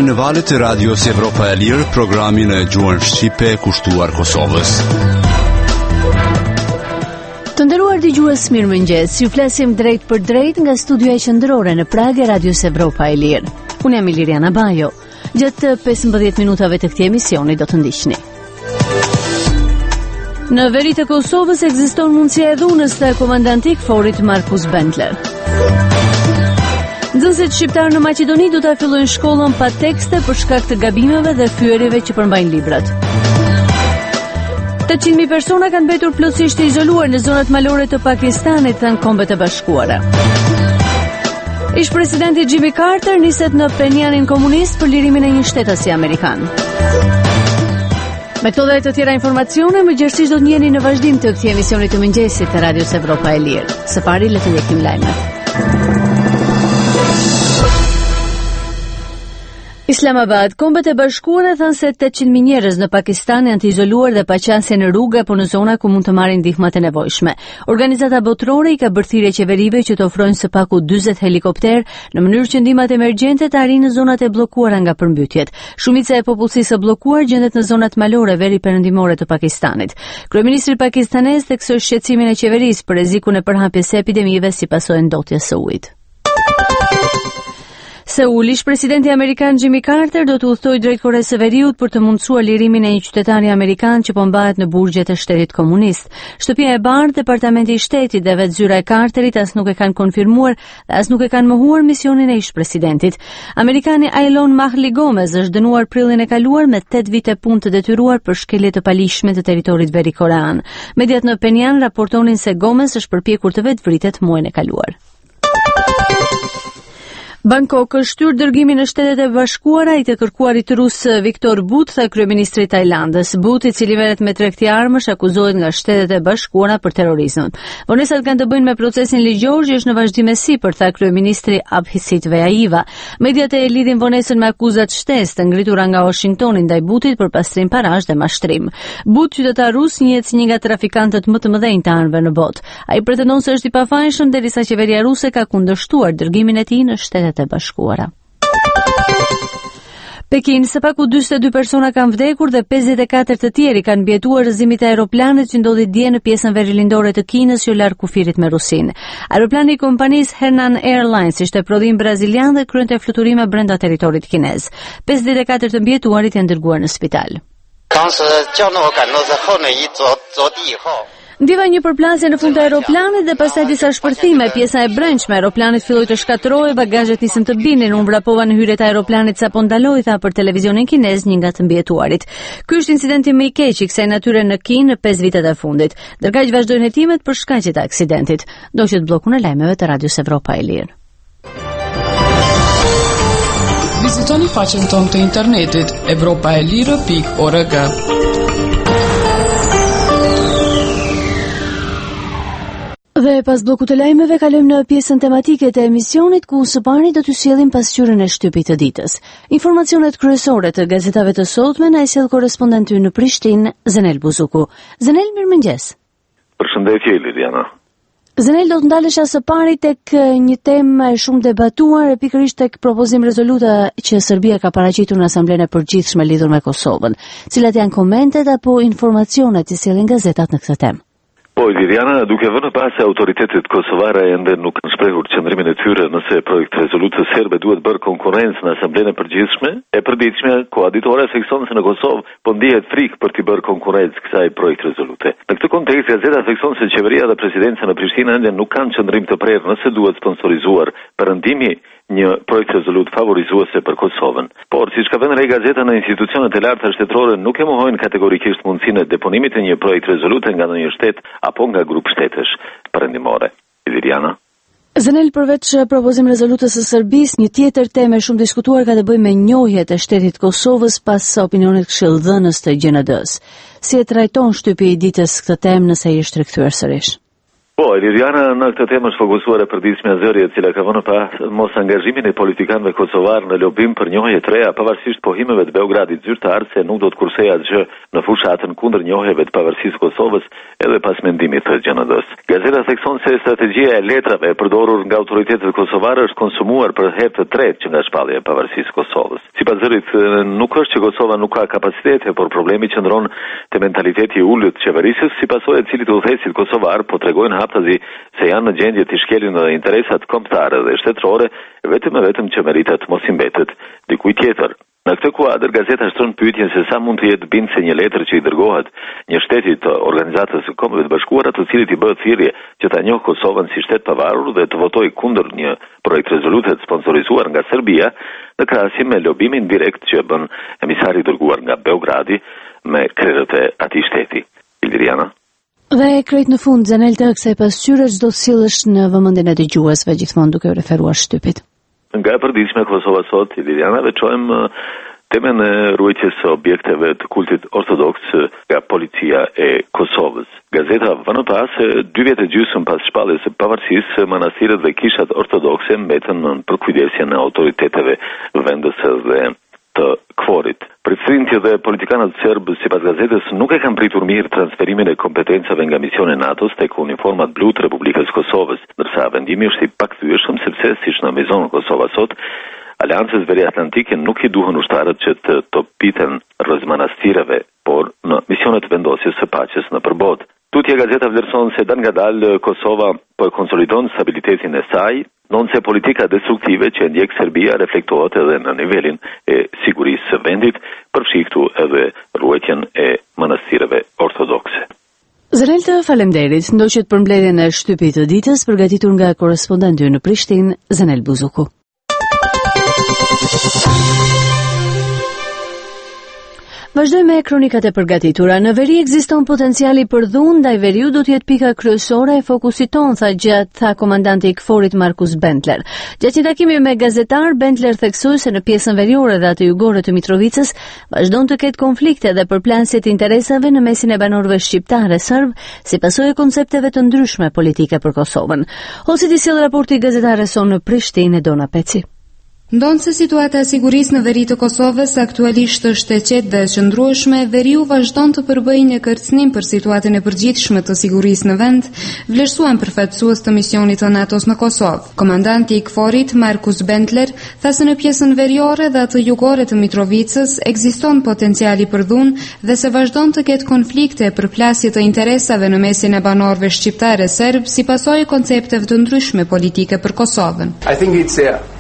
në valët e radios Evropa e Lirë, programin e gjuhën shqipe kushtuar Kosovës. Të nderuar dëgjues, mirëmëngjes. Ju flasim drejt për drejt nga studioja qendrore në Prag e radios Evropa e Lirë. Unë jam Iliriana Bajo. Gjatë 15 minutave të këtij emisioni do të ndiqni. Në veri të Kosovës ekziston mundësia e dhunës të komandantik forit Markus Bentler. Nxënësit shqiptarë në Maqedoni do ta fillojnë shkollën pa tekste për shkak të gabimeve dhe fyerjeve që përmbajnë librat. 800.000 persona kanë mbetur plotësisht të izoluar në zonat malore të Pakistanit, thënë Kombet e Bashkuara. Ish-presidenti Jimmy Carter niset në penjanin komunist për lirimin e një shtetësi amerikan. Me këto dhe të tjera informacione, më gjithësisht do të njeni në vazhdim të këtij emisioni të mëngjesit të Radios Evropa e Lirë. Së pari le të ndjekim lajmet. Islamabad, Kombet e Bashkuara thanë se 800.000 njerëz në Pakistan janë të izoluar dhe paqasje në rrugë apo në zona ku mund të marrin ndihmat e nevojshme. Organizata botërore i ka bërë thirrje qeverive që të ofrojnë së paku 40 helikopter në mënyrë që ndihmat emergjente të arrijnë në zonat e bllokuara nga përmbytjet. Shumica e popullsisë së bllokuar gjendet në zonat malore veri perëndimore të Pakistanit. Kryeministri pakistanez theksoi shqetësimin e qeverisë për rrezikun e përhapjes së epidemive si pasojë ndotjes së ujit. Seul, ish-presidenti amerikan Jimmy Carter do të udhtojë drejt Koreas së Veriut për të mundësuar lirimin e një qytetari amerikan që po mbahet në burgjet e shtetit komunist. Shtëpia e Bardhë, Departamenti i Shtetit dhe vetë zyra e Carterit as nuk e kanë konfirmuar dhe as nuk e kanë mohuar misionin e ish-presidentit. Amerikani Aylon Mahli Gomez është dënuar prillin e kaluar me 8 vite punë të detyruar për shkelje të palishme të territorit veri-korean. Mediat në Penjan raportonin se Gomez është përpjekur të vetvritet muajin e kaluar. Bangkok është shtyr dërgimin në Shtetet e Bashkuara i të kërkuarit rus Viktor But, tha kryeministri i Tajlandës. But, i cili merret me tregti armësh, akuzohet nga Shtetet e Bashkuara për terrorizëm. Vonesat kanë të bëjnë me procesin ligjor që është në vazhdim e sipër, tha kryeministri Abhisit Vejaiva. Mediat e lidhin vonesën me akuzat shtesë të ngritura nga Washingtoni ndaj Butit për pastrim parash dhe mashtrim. But, qytetar rus, njihet si një nga trafikantët më të mëdhenj të armëve në botë. Ai pretendon se është i pafajshëm derisa qeveria ruse ka kundërshtuar dërgimin e tij në Shtetet e Bashkuara. Pekin, së paku 42 persona kanë vdekur dhe 54 të tjerë kanë mbijetuar rrëzimit e aeroplanit që ndodhi dje në pjesën verilindore të Kinës jo larg kufirit me Rusinë. Aeroplani i kompanisë Henan Airlines ishte prodhim brazilian dhe kryente fluturime brenda territorit kinez. 54 të mbijetuarit janë dërguar në spital. Ndjeva një përplasje në fund të aeroplanit dhe pastaj disa shpërthime. Pjesa e brendshme e aeroplanit filloi të shkatërrohej, bagazhet nisën të binin, unë vrapova në hyrjet e aeroplanit sapo ndaloi, tha për televizionin kinez një nga të mbijetuarit. Ky është incidenti më i keq i kësaj natyre në Kinë në 5 vitet e fundit. Ndërkaq vazhdojnë hetimet për shkaqjet e aksidentit. Ndoqët bllokun e lajmeve të Radios Evropa e Lirë. Vizitoni faqen tonë të internetit evropaelire.org. Dhe pas bllokut të lajmeve kalojmë në pjesën tematike të emisionit ku së pari do t'ju sjellim pasqyrën e shtypit të ditës. Informacionet kryesore të gazetave të sotme na i sjell korrespondenti në Prishtinë, Zenel Buzuku. Zenel, mirëmëngjes. Përshëndetje Liliana. Zenel, do të ndalesha së pari tek një temë shumë debatuar, pikërisht tek propozim rezoluta që Serbia ka paraqitur në Asamblenë e Përgjithshme lidhur me Kosovën. Cilat janë komentet apo informacionet që sjellin gazetat në këtë temë? Po, Liliana, duke vënë pas se autoritetet kosovare ende nuk kanë shprehur qëndrimin e tyre nëse projekt rezolutës serbe duhet bërë konkurrencë në Asamblenë e Përgjithshme, e përditshme koaditore thekson se në Kosovë po ndihet frikë për të bërë konkurrencë kësaj projekt rezolute. Në këtë kontekst, gazeta thekson se qeveria dhe presidenca në Prishtinë ende nuk kanë qëndrim të prerë nëse duhet sponsorizuar perëndimi një projekt rezolut favorizuese për Kosovën. Por, siç ka vënë re gazeta, në institucionet e larta shtetërore nuk e mohojnë kategorikisht mundësinë e deponimit të një projekt rezolute nga ndonjë shtet apo nga grup shtetësh perëndimore. Liliana. Zenel, përveç propozim rezolutës së Serbisë, një tjetër temë shumë diskutuar ka të bëjë me njohjet e shtetit Kosovës pas opinionit këshilldhënës të GND-s. Si e trajton shtypi i ditës këtë temë nëse i është rikthyer sërish? Po, Liliana, në këtë temë është fokusuar e përditshme zërie e cila ka vënë pas mos angazhimin e politikanëve kosovar në lobim për njohje të reja, pavarësisht pohimeve të Beogradit zyrtar se nuk do të kursejë asgjë në fushatën kundër njohjeve të pavarësisë Kosovës edhe pas mendimit të GND-s. Gazeta thekson se strategjia e letrave e përdorur nga autoritetet kosovare është konsumuar për herë të tretë që nga shpallja e pavarësisë Kosovës. Sipas zërit, nuk është që Kosova nuk ka kapacitete, por problemi qëndron te mentaliteti i ulët qeverisës, si pasojë e cilit udhëheqësit kosovar po tregojnë haptazi se janë në gjendje të shkelin në interesat kombëtare dhe shtetërore, vetëm që meritet mos i mbetet dikujt tjetër. Në këtë kuadër, gazeta shtron pyetjen se sa mund të jetë bind se një letër që i dërgohet një shteti të Organizatës së Kombeve të Bashkuara, të cilit i bëhet thirrje që ta njohë Kosovën si shtet pavarur dhe të votojë kundër një projekt rezolute sponsorizuar nga Serbia, në krahasim me lobimin direkt që bën emisari i dërguar nga Beogradi me krerët e atij shteti. Iliriana. Dhe krejt në fund, Zanelta, kësaj pasqyre çdo sillesh në vëmendjen e dëgjuesve, gjithmonë duke u referuar shtypit. Nga e përditshme Kosova sot, Iliriana, veçojmë temën e ruajtjes së objekteve të kultit ortodoks nga policia e Kosovës. Gazeta vënë pas se 2 vjet e gjysmë pas shpalljes së pavarësisë, manastiret dhe kishat ortodokse mbeten në përkujdesjen e autoriteteve vendese dhe të Kforit. Presidenti dhe politikanët serbë, sipas gazetës, nuk e kanë pritur mirë transferimin e kompetencave nga misioni e NATO-s tek uniformat blu të Republikës Kosovës, ndërsa vendimi është i pakthyeshëm sepse siç në mizon Kosova sot, Aleancës Veriatlantike nuk i duhen ushtarët që të topiten rreth manastireve, por në misionet vendosjes së paqes në përbot. Tutje gazeta vlerëson se dal ngadalë Kosova po e konsolidon stabilitetin e saj, nonse politika destruktive që ndjek Serbia reflektohet edhe në nivelin e sigurisë së vendit, përfshi këtu edhe ruajtjen e manastireve ortodokse. Zanelta, faleminderit. Ndoqët për mbledhjen e shtypit të ditës përgatitur nga korrespondenti në Prishtinë, Zanel Buzuku. Vazhdojmë me kronikat e përgatitura. Në veri ekziston potenciali për dhunë, ndaj veriu do të jetë pika kryesore e fokusit ton, tha komandanti i KFOR-it Markus Bentler. Gjatë një takimi me gazetar, Bentler theksoi se në pjesën veriore dhe atë jugore të Mitrovicës vazhdon të ketë konflikte dhe përplasje të interesave në mesin e banorëve shqiptarë serb, si pasojë e koncepteve të ndryshme politike për Kosovën. Ose i sjell raporti gazetare son në Prishtinë, Dona Peci. Ndonë se situata e sigurisë në veri të Kosovës aktualisht është e qetë dhe qëndrueshme, veriu vazhdon të përbëjë një kërcënim për situatën e përgjithshme të sigurisë në vend, vlerësuan përfaqësues të misionit të NATO-s në Kosovë. Komandanti i KFOR-it Markus Bentler tha se në pjesën veriore dhe atë jugore të Mitrovicës ekziston potenciali për dhunë dhe se vazhdon të ketë konflikte për plasje të interesave në mesin e banorëve shqiptarë serb si pasojë e koncepteve të ndryshme politike për Kosovën. I think it's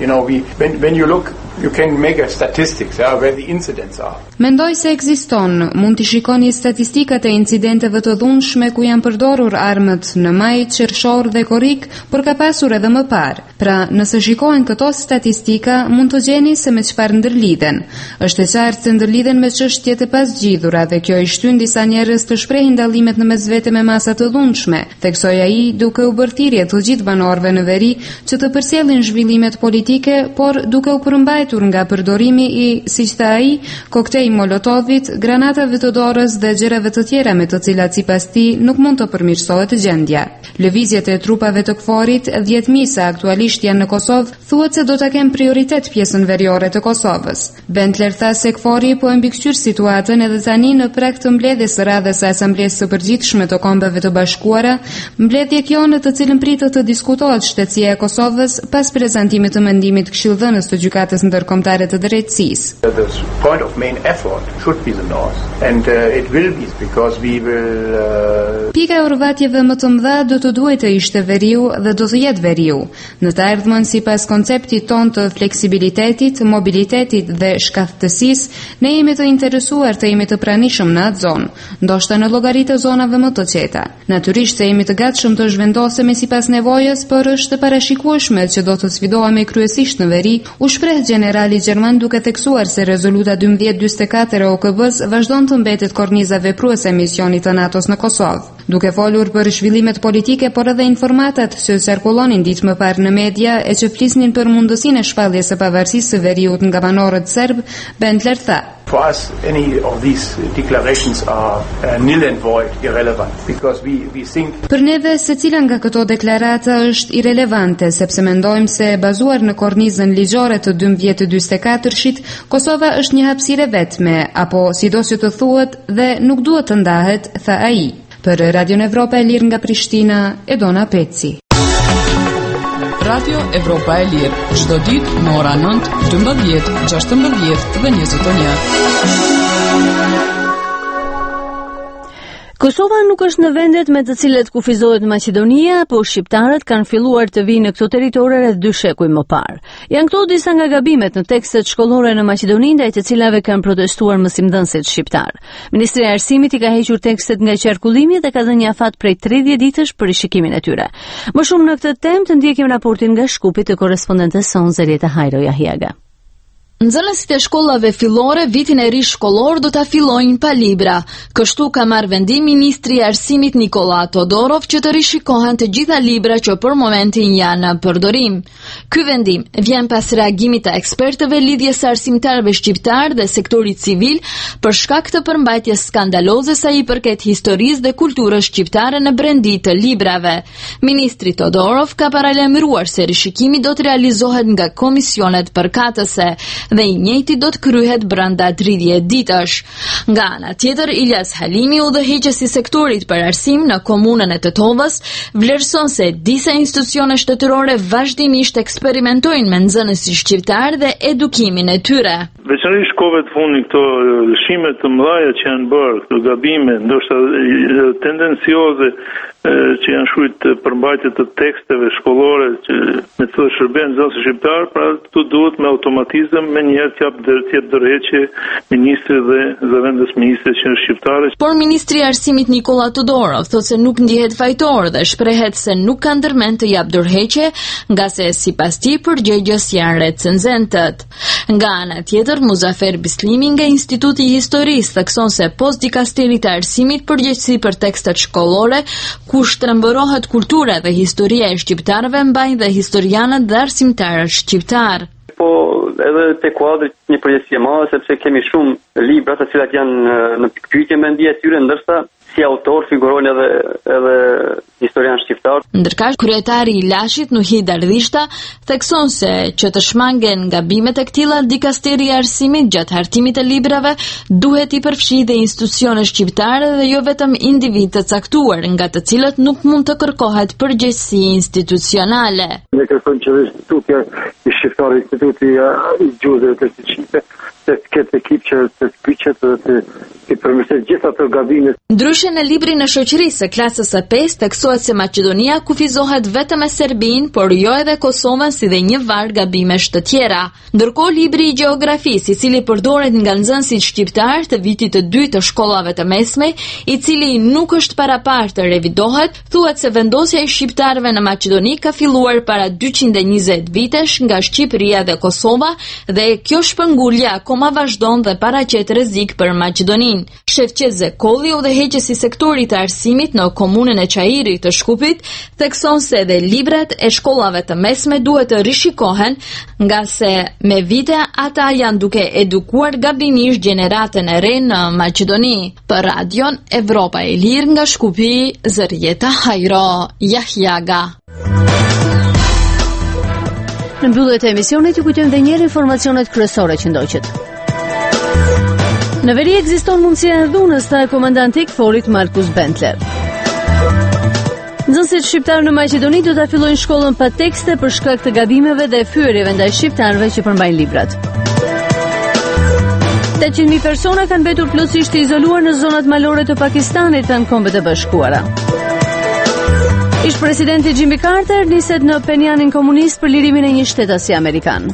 when you look, you can make a statistics where the incidents are. Mendoj se ekziston, mund të shikoni statistikat e incidenteve të dhunshme ku janë përdorur armët në maj, qershor dhe korrik, por ka pasur edhe më parë. Pra, nëse shikohen këto statistika, mund të gjeni se me çfarë ndërlidhen. Është e qartë se ndërlidhen me çështjet e pasgjidhura dhe kjo i shtyn disa njerëz të shprehin dallimet në mesvete me masa të dhunshme, theksoi ai duke u bërë thirrje të gjithë banorëve në veri që të përcjellin zhvillimet politike, por duke u përmbajtur nga përdorimi i, siç tha ai, koktej Molotovit, granatave të dorës dhe gjërave të tjera me të cilat sipas tij nuk mund të përmirësohet gjendja. Lëvizjet e trupave të KFOR-it, 10.000 sa aktualisht janë në Kosovë, thuhet se do ta kenë prioritet pjesën veriore të Kosovës. Bentler tha se KFOR-i po e mbikëqyr situatën edhe tani në prag të mbledhjes së radhës së Asamblesë së Përgjithshme të Kombeve të Bashkuara, mbledhje kjo në të cilën pritet të diskutohet shtetësia e Kosovës pas prezantimit të mendimit këshillëdhënës të gjykatës ndërkombëtare të drejtësisë. The point of main effort should be the north and it will be because we will Pika e urvatjeve më të mëdha do të duhet të ishte veriu dhe do të jetë veriu. Në të ardhmen sipas konceptit ton të fleksibilitetit, mobilitetit dhe shkaftësisë, ne jemi të interesuar të jemi të pranishëm në atë zonë, ndoshta në llogari të zonave më të qeta. Natyrisht se jemi të gatshëm të zhvendosemi sipas nevojës, por është e parashikueshme që do të sfidohemi kryesisht në veri, u shpreh generali gjerman duke theksuar se rezoluta 1244 e OKB-s vazhdon të mbetet korniza vepruese e misionit të NATO-s në Kosovë. Duke folur për zhvillimet politike, por edhe informatat që qarkullonin ditë më parë në media e që flisnin për mundësinë e shpalljes së pavarësisë së veriut nga banorët serb, Bentler tha: For us, any of these declarations are nil and void, irrelevant, because we think. Për neve, secila nga këto deklarata është irelevante, sepse mendojmë se bazuar në kornizën ligjore të 1244-shit, Kosova është një hapësirë vetme, apo sidos që të thuhet dhe nuk duhet të ndahet, tha ai. Për Radio Evropa e Lirë nga Prishtina, Edona Peci. Radio Evropa e Lirë, çdo ditë në ora 9, 12, 16 dhe 21. Kosova nuk është në vendet me të cilët kufizohet Maqedonia, po shqiptarët kanë filluar të vinë në këto territore rreth 2 shekuj më parë. Janë këto disa nga gabimet në tekstet shkollore në Maqedoni ndaj të cilave kanë protestuar mësimdhënësit shqiptar. Ministria e Arsimit i ka hequr tekstet nga qarkullimi dhe ka dhënë një afat prej 30 ditësh për rishikimin e tyre. Më shumë në këtë temë të ndjekim raportin nga Shkupi të korrespondentes son Zelieta Hajro Jahiaga. Nxënësit e shkollave fillore vitin e ri shkollor do ta fillojnë pa libra. Kështu ka marrë vendim Ministri i Arsimit Nikola Todorov që të rishikohen të gjitha libra që për momentin janë në përdorim. Ky vendim vjen pas reagimit të ekspertëve lidhjes së arsimtarëve shqiptar dhe sektorit civil për shkak të përmbajtjes skandaloze sa i përket historisë dhe kulturës shqiptare në brendi të librave. Ministri Todorov ka paralajmëruar se rishikimi do të realizohet nga komisionet përkatëse dhe i njëjti do të kryhet brenda 30 ditësh. Nga ana tjetër, Ilyas Halimi, udhëheqësi i sektorit për arsim në komunën e Tetovës, vlerëson se disa institucione shtetërore vazhdimisht eksperimentojnë me nxënësit shqiptar dhe edukimin e tyre. Veçanërisht shkove të fundit këto lëshime të mëdha që janë bërë, këto gabime, ndoshta tendencioze që janë shkruajt përmbajtje të teksteve shkollore që me të shërben nxënësit shqiptar, pra këtu duhet me automatizëm me njëherë të jap dorëheqje ministrit dhe zëvendës ministre që janë shqiptare. Por Ministri i Arsimit Nikola Todorov thotë se nuk ndihet fajtor dhe shprehet se nuk ka ndërmend të jap dorëheqje, nga se sipas tij përgjegjës janë recenzentët. Nga ana tjetër, Muzafer Bislimi nga Instituti i Historisë thekson se post dikasterit të arsimit përgjegjësi për tekstet shkollore, ku shtrembërohet kultura dhe historia e shqiptarëve mbajnë dhe historianët dhe arsimtarët shqiptar. Po edhe te kuadri një përgjegjësi e madhe sepse kemi shumë libra të cilat janë në pikpyetje me ndjen e tyre, ndërsa si autor figurojnë edhe historian shqiptar. Ndërkësh kryetari i Lashit Nuhi Dardhishta thekson se që të shmangen gabimet e këtilla dikasteri i arsimit gjatë hartimit të librave duhet i përfshijë dhe institucione shqiptare dhe jo vetëm individ të caktuar, nga të cilët nuk mund të kërkohet përgjegjësi institucionale. Ne kërkojmë që institutja i shqiptar, instituti i gjuhëve të shqipe, të ketë ekip që të pyqet dhe të përmirësoj gjitha ato gabime. Ndryshe në librin e shoqërisë së klasës së 5 theksohet se Maqedonia kufizohet vetëm me Serbinë, por jo edhe Kosovën si dhe një varg gabimesh të tjera. Ndërkohë libri i gjeografisë, i cili përdoret nga nxënësit shqiptar të vitit të 2 të shkollave të mesme, i cili nuk është paraparë të revidohet, thuhet se vendosja e shqiptarëve në Maqedoni ka filluar para 220 vitesh nga Shqipëria dhe Kosova dhe kjo shpërngulje akoma vazhdon dhe paraqet rrezik për Maqedoninë. Shefqet Zekolli, udhëheqësi i sektorit të arsimit në komunën e Çajirit të Shkupit, thekson se edhe librat e shkollave të mesme duhet të rishikohen, nga se me vite ata janë duke edukuar gabimisht gjeneratën e re në Maqedoni. Për Radion Evropa e Lirë nga Shkupi, Zelieta Hajro Jahiaga. Në mbyllje të emisionit ju kujtojmë edhe një herë informacionet kryesore që ndoqët. Në veri ekziston mundësia e dhunës të komandantik Forit Markus Bentler. Nxënësit shqiptar në Maqedoni do ta fillojnë shkollën pa tekste për shkak të gabimeve dhe fyerjeve ndaj shqiptarëve që përmbajnë librat. 800.000 persona kanë mbetur plotësisht të izoluar në zonat malore të Pakistanit, thënë Kombet e Bashkuara. Ish-presidenti Jimmy Carter niset në penjanin komunist për lirimin e një shtetasi amerikan.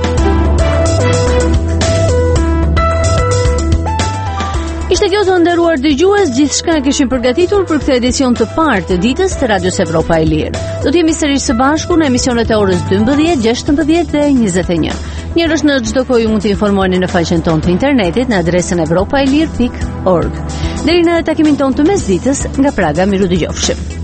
Ishte kjo të nderuar dëgjues, gjithçka kishim përgatitur për këtë edicion të parë të ditës të Radios Evropa e Lirë. Do të jemi sërish së bashku në emisionet e orës 12, 16 dhe 21. Njërësh në çdo kohë mund të informoheni në faqen tonë të internetit në adresën evropaelir.org. Deri në takimin tonë të mesditës, nga Praga, miru dëgjofshim.